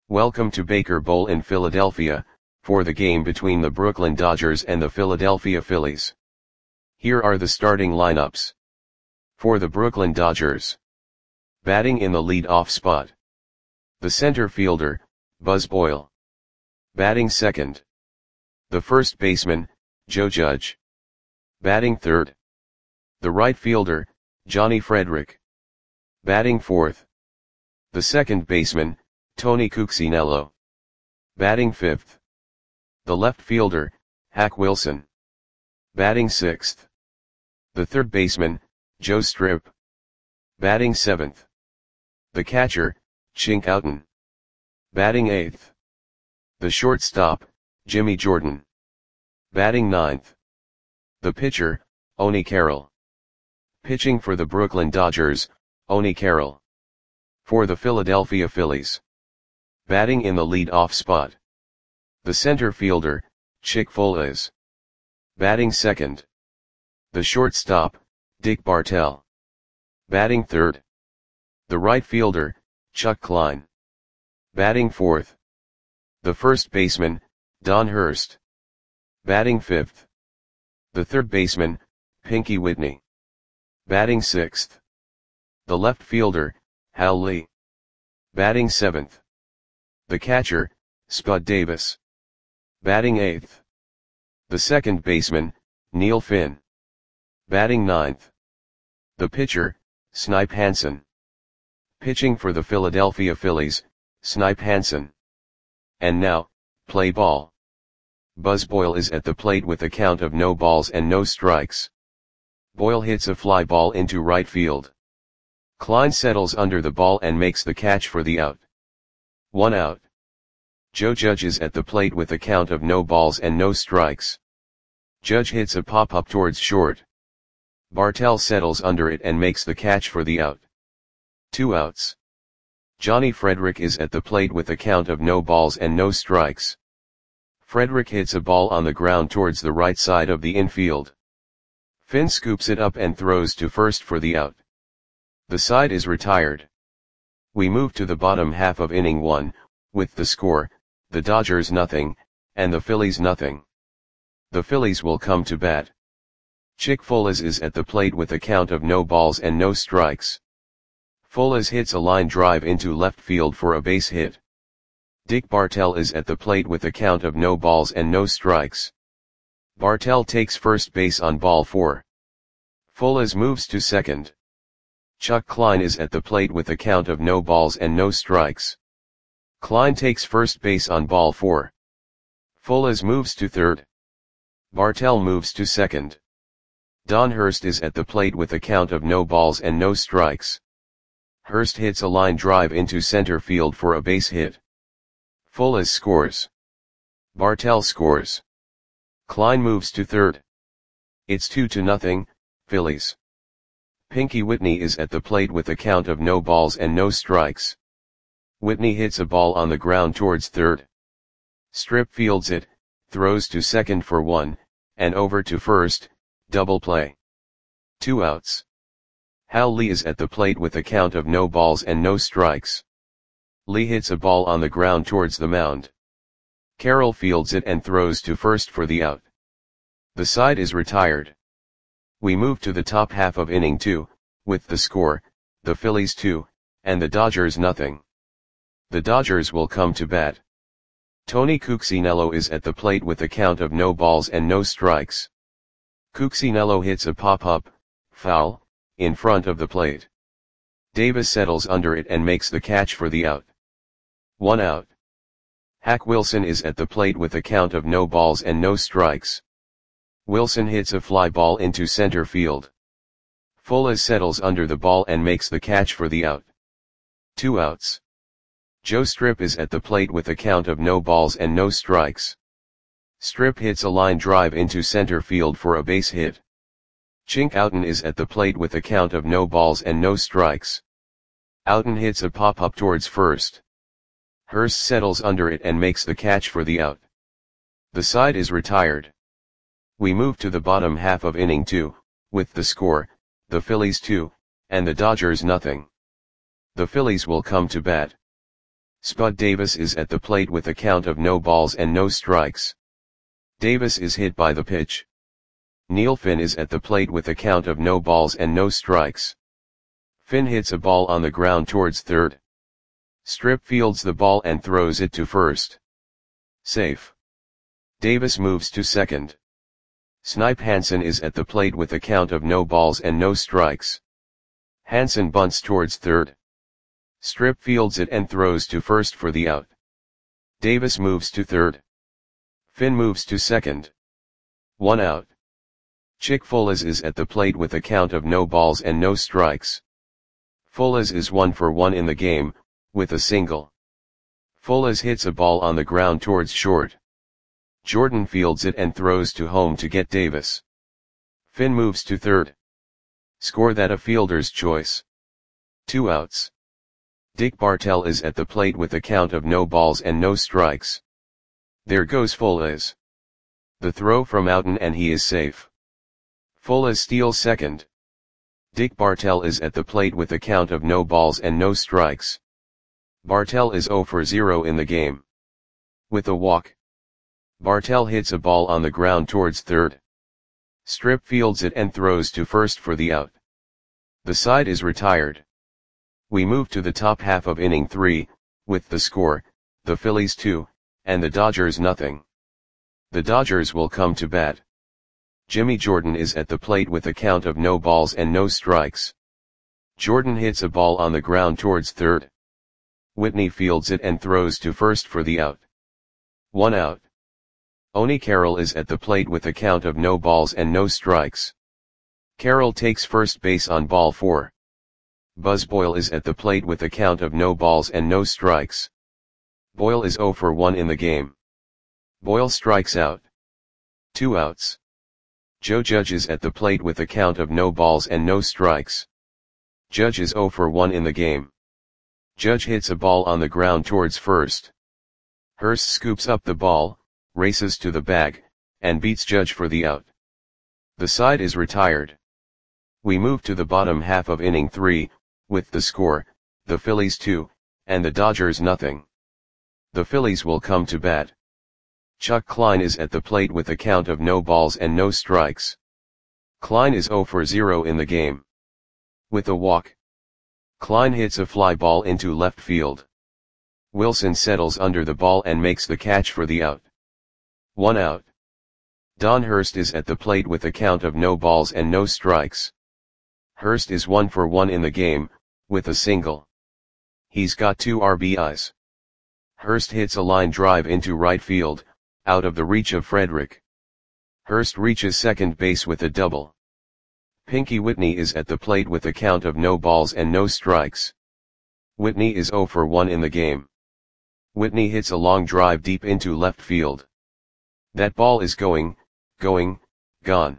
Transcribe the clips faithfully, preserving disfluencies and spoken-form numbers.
Welcome to Baker Bowl in Philadelphia, for the game between the Brooklyn Dodgers and the Philadelphia Phillies. Here are the starting lineups. For the Brooklyn Dodgers. Batting in the lead-off spot. The center fielder, Buzz Boyle. Batting second. The first baseman, Joe Judge. Batting third. The right fielder, Johnny Frederick. Batting fourth. The second baseman, Tony Cuccinello. Batting fifth. The left fielder, Hack Wilson. Batting sixth. The third baseman, Joe Strip. Batting seventh. The catcher, Chink Houghton. Batting eighth. The shortstop, Jimmy Jordan. Batting ninth. The pitcher, Oni Carroll. Pitching for the Brooklyn Dodgers, Oni Carroll. For the Philadelphia Phillies. Batting in the lead-off spot. The center fielder, Chick Foales. Batting second. The shortstop, Dick Bartell. Batting third. The right fielder, Chuck Klein. Batting fourth. The first baseman, Don Hurst. Batting fifth. The third baseman, Pinky Whitney. Batting sixth. The left fielder, Hal Lee. Batting seventh. The catcher, Spud Davis. Batting eighth. The second baseman, Neil Finn. Batting ninth. The pitcher, Snipe Hansen. Pitching for the Philadelphia Phillies, Snipe Hansen. And now, play ball. Buzz Boyle is at the plate with a count of no balls and no strikes. Boyle hits a fly ball into right field. Klein settles under the ball and makes the catch for the out. One out. Joe Judge is at the plate with a count of no balls and no strikes. Judge hits a pop-up towards short. Bartell settles under it and makes the catch for the out. Two outs. Johnny Frederick is at the plate with a count of no balls and no strikes. Frederick hits a ball on the ground towards the right side of the infield. Finn scoops it up and throws to first for the out. The side is retired. We move to the bottom half of inning one, with the score, the Dodgers nothing, and the Phillies nothing. The Phillies will come to bat. Chick Foales is at the plate with a count of no balls and no strikes. Foales hits a line drive into left field for a base hit. Dick Bartell is at the plate with a count of no balls and no strikes. Bartell takes first base on ball four. Foales moves to second. Chuck Klein is at the plate with a count of no balls and no strikes. Klein takes first base on ball four. Foales moves to third. Bartell moves to second. Don Hurst is at the plate with a count of no balls and no strikes. Hurst hits a line drive into center field for a base hit. Foales scores. Bartell scores. Klein moves to third. It's two to nothing, Phillies. Pinky Whitney is at the plate with a count of no balls and no strikes. Whitney hits a ball on the ground towards third. Strip fields it, throws to second for one, and over to first, double play. Two outs. Hal Lee is at the plate with a count of no balls and no strikes. Lee hits a ball on the ground towards the mound. Carroll fields it and throws to first for the out. The side is retired. We move to the top half of inning two, with the score, the Phillies two, and the Dodgers nothing. The Dodgers will come to bat. Tony Cuccinello is at the plate with a count of no balls and no strikes. Cuccinello hits a pop-up, foul, in front of the plate. Davis settles under it and makes the catch for the out. One out. Hack Wilson is at the plate with a count of no balls and no strikes. Wilson hits a fly ball into center field. Foales settles under the ball and makes the catch for the out. Two outs. Joe Strip is at the plate with a count of no balls and no strikes. Strip hits a line drive into center field for a base hit. Chink Houghton is at the plate with a count of no balls and no strikes. Houghton hits a pop-up towards first. Hurst settles under it and makes the catch for the out. The side is retired. We move to the bottom half of inning two, with the score, the Phillies two, and the Dodgers nothing. The Phillies will come to bat. Spud Davis is at the plate with a count of no balls and no strikes. Davis is hit by the pitch. Neil Finn is at the plate with a count of no balls and no strikes. Finn hits a ball on the ground towards third. Strip fields the ball and throws it to first. Safe. Davis moves to second. Snipe Hansen is at the plate with a count of no balls and no strikes. Hansen bunts towards third. Strip fields it and throws to first for the out. Davis moves to third. Finn moves to second. One out. Chick Fullers is at the plate with a count of no balls and no strikes. Fullers is one for one in the game, with a single. Fullers hits a ball on the ground towards short. Jordan fields it and throws to home to get Davis. Finn moves to third. Score that a fielder's choice. Two outs. Dick Bartell is at the plate with a count of no balls and no strikes. There goes Fullers. The throw from Outen and he is safe. Fullers steals second. Dick Bartell is at the plate with a count of no balls and no strikes. Bartell is zero for zero in the game. With a walk. Bartell hits a ball on the ground towards third. Strip fields it and throws to first for the out. The side is retired. We move to the top half of inning three, with the score, the Phillies two, and the Dodgers nothing. The Dodgers will come to bat. Jimmy Jordan is at the plate with a count of no balls and no strikes. Jordan hits a ball on the ground towards third. Whitney fields it and throws to first for the out. One out. Oni Carroll is at the plate with a count of no balls and no strikes. Carroll takes first base on ball four. Buzz Boyle is at the plate with a count of no balls and no strikes. Boyle is zero for one in the game. Boyle strikes out. Two outs. Joe Judge is at the plate with a count of no balls and no strikes. Judge is zero for one in the game. Judge hits a ball on the ground towards first. Hurst scoops up the ball, races to the bag, and beats Judge for the out. The side is retired. We move to the bottom half of inning three, with the score, the Phillies two, and the Dodgers nothing. The Phillies will come to bat. Chuck Klein is at the plate with a count of no balls and no strikes. Klein is zero for zero in the game. With a walk. Klein hits a fly ball into left field. Wilson settles under the ball and makes the catch for the out. One out. Don Hurst is at the plate with a count of no balls and no strikes. Hurst is one for one in the game, with a single. He's got two R B Is. Hurst hits a line drive into right field, out of the reach of Frederick. Hurst reaches second base with a double. Pinky Whitney is at the plate with a count of no balls and no strikes. Whitney is zero for one in the game. Whitney hits a long drive deep into left field. That ball is going, going, gone.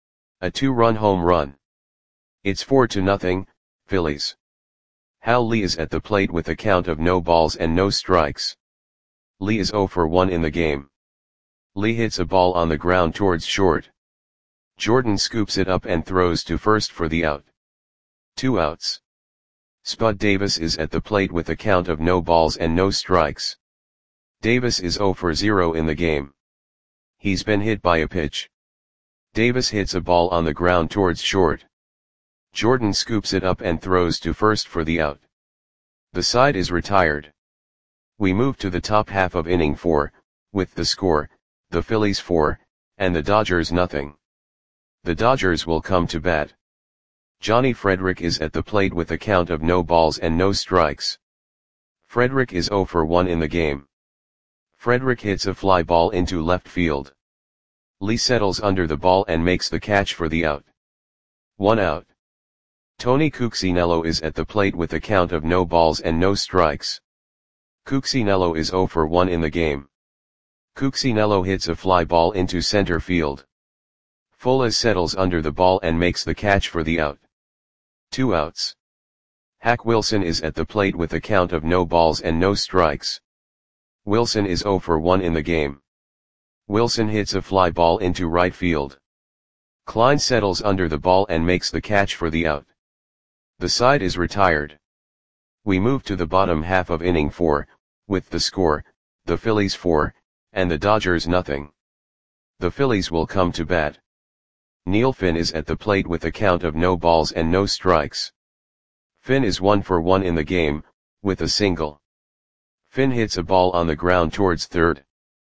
A two-run home run. It's four to nothing, Phillies. Hal Lee is at the plate with a count of no balls and no strikes. Lee is zero for one in the game. Lee hits a ball on the ground towards short. Jordan scoops it up and throws to first for the out. Two outs. Spud Davis is at the plate with a count of no balls and no strikes. Davis is zero for zero in the game. He's been hit by a pitch. Davis hits a ball on the ground towards short. Jordan scoops it up and throws to first for the out. The side is retired. We move to the top half of inning four, with the score, the Phillies four, and the Dodgers nothing. The Dodgers will come to bat. Johnny Frederick is at the plate with a count of no balls and no strikes. Frederick is zero for one in the game. Frederick hits a fly ball into left field. Lee settles under the ball and makes the catch for the out. One out. Tony Cuccinello is at the plate with a count of no balls and no strikes. Cuccinello is zero for one in the game. Cuccinello hits a fly ball into center field. Fullers settles under the ball and makes the catch for the out. Two outs. Hack Wilson is at the plate with a count of no balls and no strikes. Wilson is zero for one in the game. Wilson hits a fly ball into right field. Klein settles under the ball and makes the catch for the out. The side is retired. We move to the bottom half of inning four, with the score, the Phillies four, and the Dodgers nothing. The Phillies will come to bat. Neil Finn is at the plate with a count of no balls and no strikes. Finn is one for one in the game, with a single. Finn hits a ball on the ground towards third.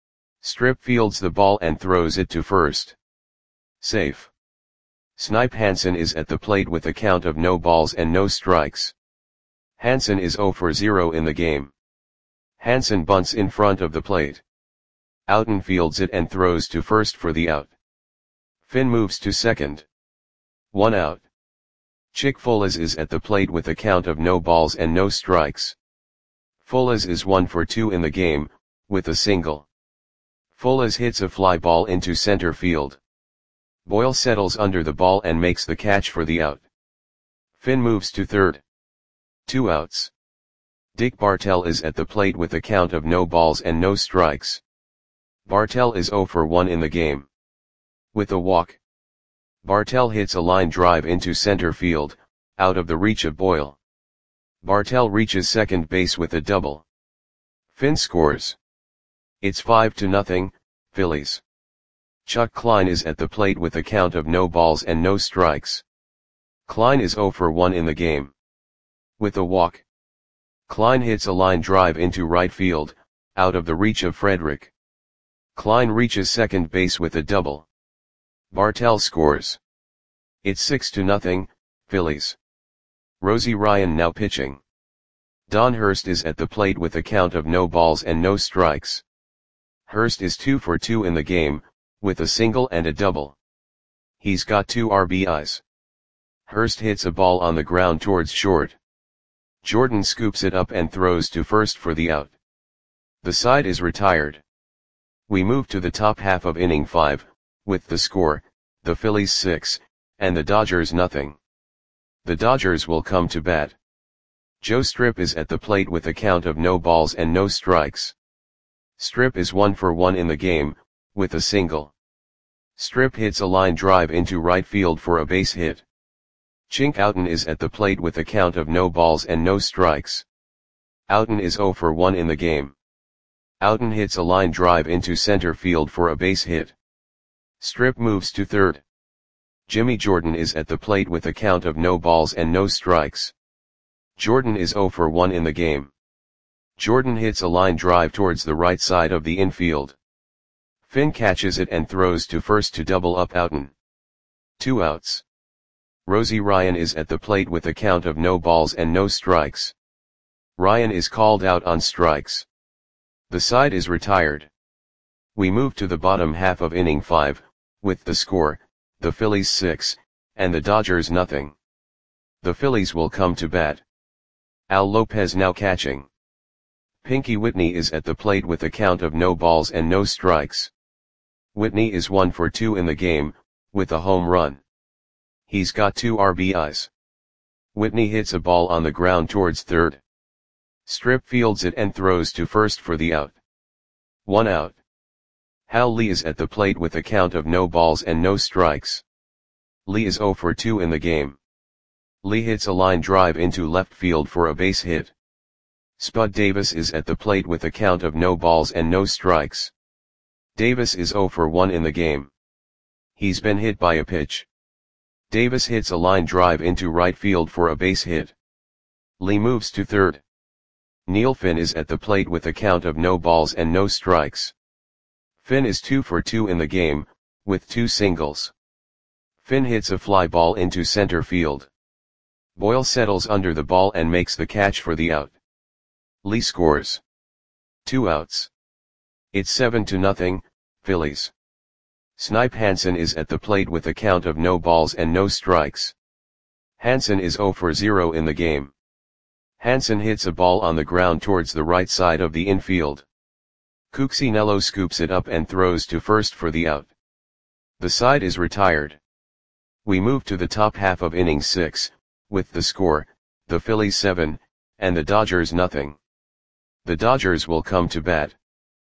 Strip fields the ball and throws it to first. Safe. Snipe Hansen is at the plate with a count of no balls and no strikes. Hansen is zero for zero in the game. Hansen bunts in front of the plate. Outen fields it and throws to first for the out. Finn moves to second. One out. Chick Folas is at the plate with a count of no balls and no strikes. Folas is one for two in the game, with a single. Folas hits a fly ball into center field. Boyle settles under the ball and makes the catch for the out. Finn moves to third. Two outs. Dick Bartell is at the plate with a count of no balls and no strikes. Bartell is zero for one in the game. With a walk. Bartell hits a line drive into center field, out of the reach of Boyle. Bartell reaches second base with a double. Finn scores. It's five to nothing, Phillies. Chuck Klein is at the plate with a count of no balls and no strikes. Klein is zero for one in the game. With a walk. Klein hits a line drive into right field, out of the reach of Frederick. Klein reaches second base with a double. Bartell scores. It's six to nothing, Phillies. Rosie Ryan now pitching. Don Hurst is at the plate with a count of no balls and no strikes. Hurst is two for two in the game, with a single and a double. He's got two R B Is. Hurst hits a ball on the ground towards short. Jordan scoops it up and throws to first for the out. The side is retired. We move to the top half of inning five, with the score, the Phillies six, and the Dodgers nothing. The Dodgers will come to bat. Joe Strip is at the plate with a count of no balls and no strikes. Strip is one for one in the game, with a single. Strip hits a line drive into right field for a base hit. Chink Outen is at the plate with a count of no balls and no strikes. Outen is zero for one in the game. Outen hits a line drive into center field for a base hit. Strip moves to third. Jimmy Jordan is at the plate with a count of no balls and no strikes. Jordan is zero for one in the game. Jordan hits a line drive towards the right side of the infield. Finn catches it and throws to first to double up Outen. Two outs. Rosie Ryan is at the plate with a count of no balls and no strikes. Ryan is called out on strikes. The side is retired. We move to the bottom half of inning five, with the score, the Phillies six, and the Dodgers nothing. The Phillies will come to bat. Al Lopez now catching. Pinky Whitney is at the plate with a count of no balls and no strikes. Whitney is one for two in the game, with a home run. He's got two R B Is. Whitney hits a ball on the ground towards third. Strip fields it and throws to first for the out. One out. Hal Lee is at the plate with a count of no balls and no strikes. Lee is zero for two in the game. Lee hits a line drive into left field for a base hit. Spud Davis is at the plate with a count of no balls and no strikes. Davis is zero for one in the game. He's been hit by a pitch. Davis hits a line drive into right field for a base hit. Lee moves to third. Neil Finn is at the plate with a count of no balls and no strikes. Finn is two for two in the game, with two singles. Finn hits a fly ball into center field. Boyle settles under the ball and makes the catch for the out. Lee scores. Two outs. It's seven to nothing, Phillies. Snipe Hansen is at the plate with a count of no balls and no strikes. Hansen is zero for zero in the game. Hansen hits a ball on the ground towards the right side of the infield. Cuccinello scoops it up and throws to first for the out. The side is retired. We move to the top half of inning six, with the score, the Phillies seven, and the Dodgers nothing. The Dodgers will come to bat.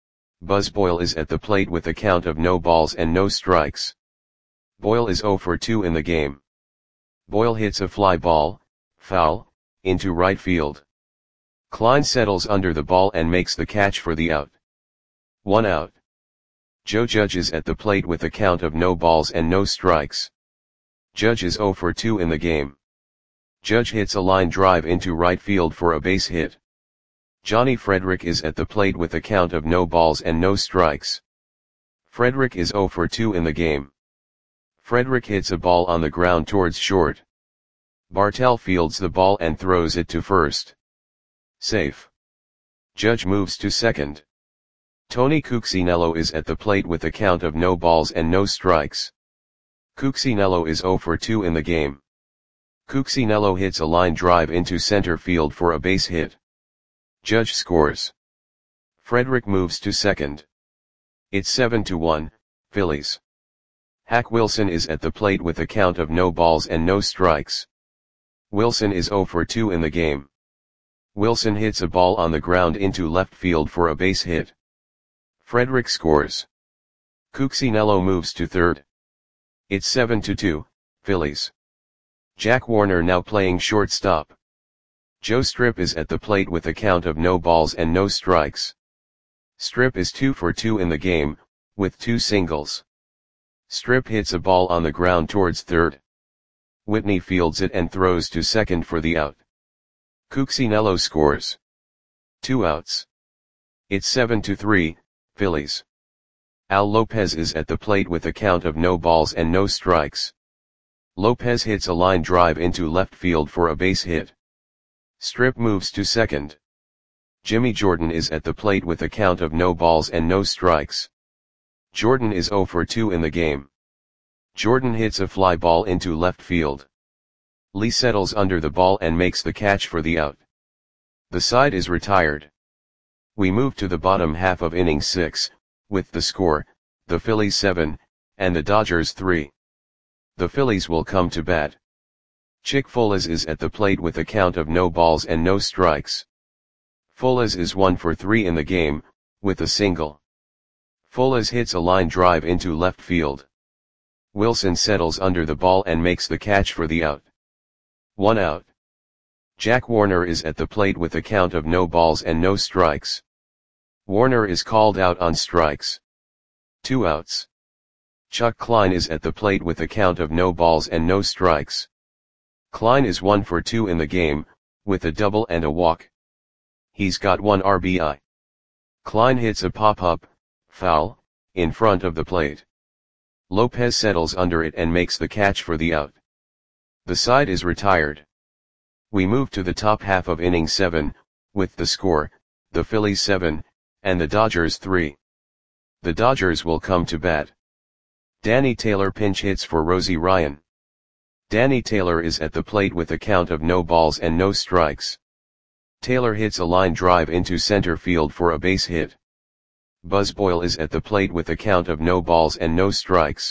Buzz Boyle is at the plate with a count of no balls and no strikes. Boyle is zero for two in the game. Boyle hits a fly ball, foul, into right field. Klein settles under the ball and makes the catch for the out. One out. Joe Judge is at the plate with a count of no balls and no strikes. Judge is zero for two in the game. Judge hits a line drive into right field for a base hit. Johnny Frederick is at the plate with a count of no balls and no strikes. Frederick is zero for two in the game. Frederick hits a ball on the ground towards short. Bartell fields the ball and throws it to first. Safe. Judge moves to second. Tony Cuccinello is at the plate with a count of no balls and no strikes. Cuccinello is zero for two in the game. Cuccinello hits a line drive into center field for a base hit. Judge scores. Frederick moves to second. It's seven to one, Phillies. Hack Wilson is at the plate with a count of no balls and no strikes. Wilson is zero for two in the game. Wilson hits a ball on the ground into left field for a base hit. Frederick scores. Cuccinello moves to third. It's seven to two, Phillies. Jack Warner now playing shortstop. Joe Strip is at the plate with a count of no balls and no strikes. Strip is two for two in the game, with two singles. Strip hits a ball on the ground towards third. Whitney fields it and throws to second for the out. Cuccinello scores. Two outs. It's seven to three, Phillies. Al Lopez is at the plate with a count of no balls and no strikes. Lopez hits a line drive into left field for a base hit. Strip moves to second. Jimmy Jordan is at the plate with a count of no balls and no strikes. Jordan is zero for two in the game. Jordan hits a fly ball into left field. Lee settles under the ball and makes the catch for the out. The side is retired. We move to the bottom half of inning six, with the score, the Phillies seven, and the Dodgers three. The Phillies will come to bat. Chick Folas is at the plate with a count of no balls and no strikes. Folas is one for three in the game, with a single. Folas hits a line drive into left field. Wilson settles under the ball and makes the catch for the out. One out. Jack Warner is at the plate with a count of no balls and no strikes. Warner is called out on strikes. Two outs. Chuck Klein is at the plate with a count of no balls and no strikes. Klein is one for two in the game, with a double and a walk. He's got one R B I. Klein hits a pop-up, foul, in front of the plate. Lopez settles under it and makes the catch for the out. The side is retired. We move to the top half of inning seven, with the score, the Phillies seven, and the Dodgers three. The Dodgers will come to bat. Danny Taylor pinch hits for Rosie Ryan. Danny Taylor is at the plate with a count of no balls and no strikes. Taylor hits a line drive into center field for a base hit. Buzz Boyle is at the plate with a count of no balls and no strikes.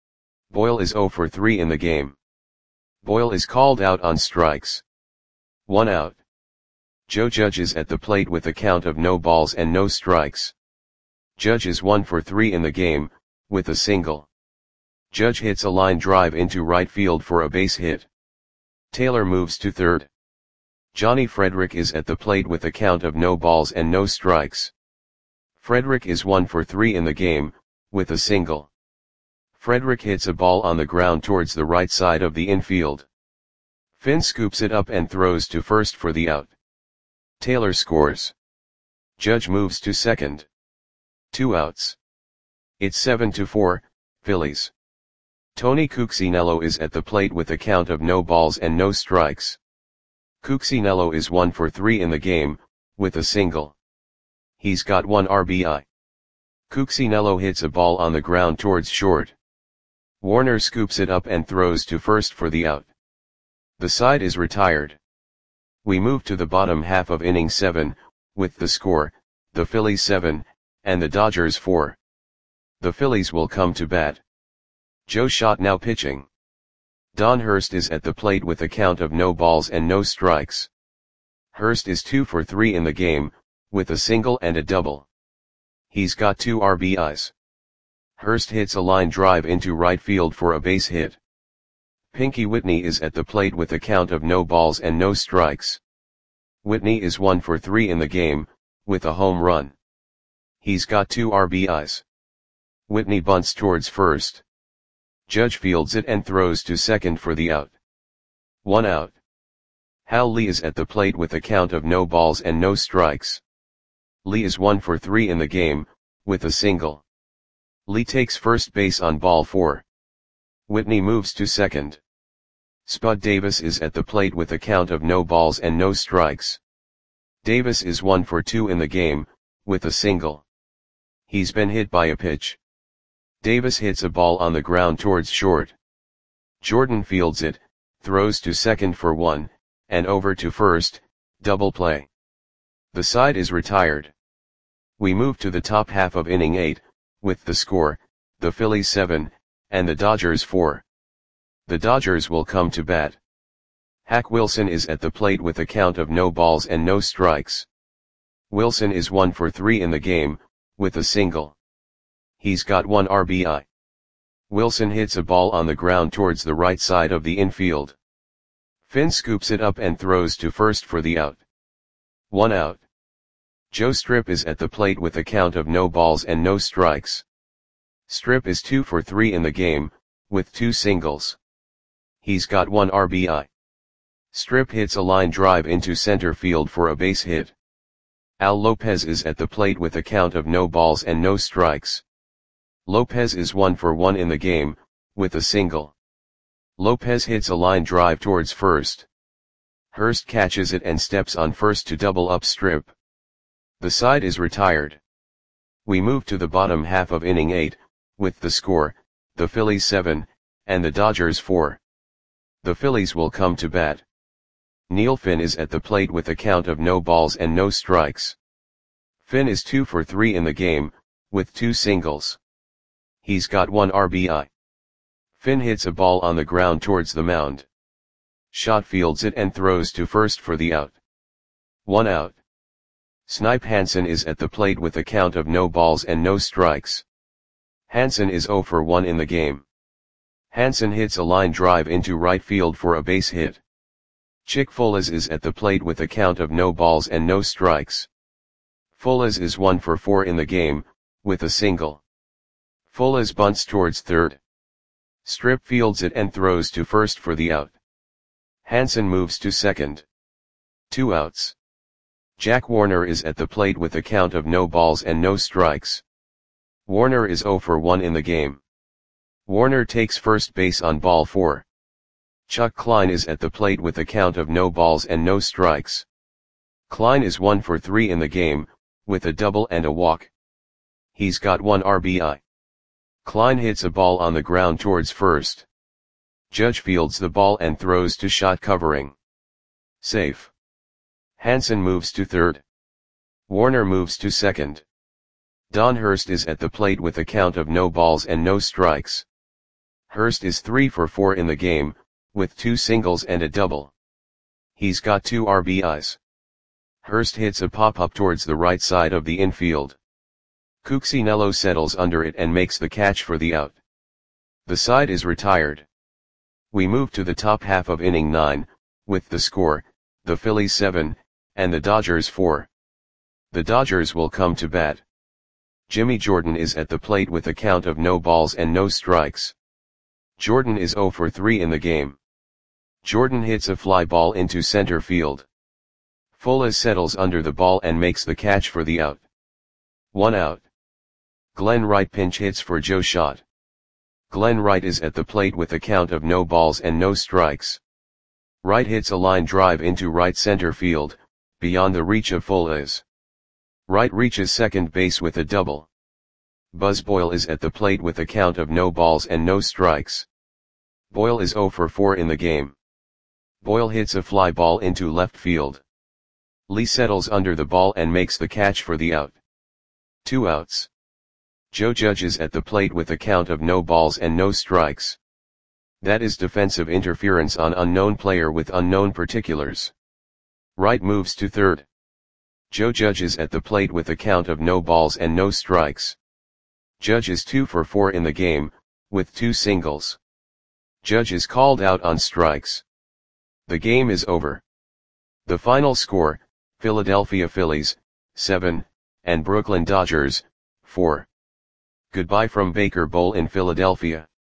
Boyle is zero for three in the game. Boyle is called out on strikes. One out. Joe Judge is at the plate with a count of no balls and no strikes. Judge is one for three in the game, with a single. Judge hits a line drive into right field for a base hit. Taylor moves to third. Johnny Frederick is at the plate with a count of no balls and no strikes. Frederick is one for three in the game, with a single. Frederick hits a ball on the ground towards the right side of the infield. Finn scoops it up and throws to first for the out. Taylor scores. Judge moves to second. Two outs. It's seven to four, Phillies. Tony Cuccinello is at the plate with a count of no balls and no strikes. Cuccinello is one for three in the game, with a single. He's got one R B I. Cuccinello hits a ball on the ground towards short. Warner scoops it up and throws to first for the out. The side is retired. We move to the bottom half of inning seven, with the score, the Phillies seven, and the Dodgers four. The Phillies will come to bat. Joe Schott now pitching. Don Hurst is at the plate with a count of no balls and no strikes. Hurst is two for three in the game, with a single and a double. He's got two R B Is. Hurst hits a line drive into right field for a base hit. Pinky Whitney is at the plate with a count of no balls and no strikes. Whitney is one for three in the game, with a home run. He's got two R B Is. Whitney bunts towards first. Judge fields it and throws to second for the out. One out. Hal Lee is at the plate with a count of no balls and no strikes. Lee is one for three in the game, with a single. Lee takes first base on ball four. Whitney moves to second. Spud Davis is at the plate with a count of no balls and no strikes. Davis is one for two in the game, with a single. He's been hit by a pitch. Davis hits a ball on the ground towards short. Jordan fields it, throws to second for one, and over to first, double play. The side is retired. We move to the top half of inning eight, with the score, the Phillies seven, and the Dodgers four. The Dodgers will come to bat. Hack Wilson is at the plate with a count of no balls and no strikes. Wilson is one for three in the game, with a single. He's got one R B I. Wilson hits a ball on the ground towards the right side of the infield. Finn scoops it up and throws to first for the out. One out. Joe Strip is at the plate with a count of no balls and no strikes. Strip is two for three in the game, with two singles. He's got one R B I. Strip hits a line drive into center field for a base hit. Al Lopez is at the plate with a count of no balls and no strikes. Lopez is one for one in the game, with a single. Lopez hits a line drive towards first. Hurst catches it and steps on first to double up Strip. The side is retired. We move to the bottom half of inning eight, with the score, the Phillies seven, and the Dodgers four. The Phillies will come to bat. Neil Finn is at the plate with a count of no balls and no strikes. Finn is two for three in the game, with two singles. He's got one R B I. Finn hits a ball on the ground towards the mound. Schott fields it and throws to first for the out. One out. Snipe Hansen is at the plate with a count of no balls and no strikes. Hansen is zero for one in the game. Hansen hits a line drive into right field for a base hit. Chick Folas is at the plate with a count of no balls and no strikes. Folas is one for four in the game, with a single. Folas bunts towards third. Strip fields it and throws to first for the out. Hansen moves to second. Two outs. Jack Warner is at the plate with a count of no balls and no strikes. Warner is zero for one in the game. Warner takes first base on ball four. Chuck Klein is at the plate with a count of no balls and no strikes. Klein is one for three in the game, with a double and a walk. He's got one R B I. Klein hits a ball on the ground towards first. Judge fields the ball and throws to Schott covering. Safe. Hansen moves to third. Warner moves to second. Don Hurst is at the plate with a count of no balls and no strikes. Hurst is three for four in the game, with two singles and a double. He's got two R B Is. Hurst hits a pop-up towards the right side of the infield. Cuccinello settles under it and makes the catch for the out. The side is retired. We move to the top half of inning nine, with the score, the Phillies seven, and the Dodgers four. The Dodgers will come to bat. Jimmy Jordan is at the plate with a count of no balls and no strikes. Jordan is zero for three in the game. Jordan hits a fly ball into center field. Folas settles under the ball and makes the catch for the out. One out. Glenn Wright pinch hits for Joe Schott. Glenn Wright is at the plate with a count of no balls and no strikes. Wright hits a line drive into right center field, beyond the reach of Folas. Wright reaches second base with a double. Buzz Boyle is at the plate with a count of no balls and no strikes. Boyle is zero for four in the game. Boyle hits a fly ball into left field. Lee settles under the ball and makes the catch for the out. Two outs. Joe Judge is at the plate with a count of no balls and no strikes. That is defensive interference on unknown player with unknown particulars. Wright moves to third. Joe Judge is at the plate with a count of no balls and no strikes. Judge is two for four in the game, with two singles. Judge is called out on strikes. The game is over. The final score, Philadelphia Phillies, seven, and Brooklyn Dodgers, four. Goodbye from Baker Bowl in Philadelphia.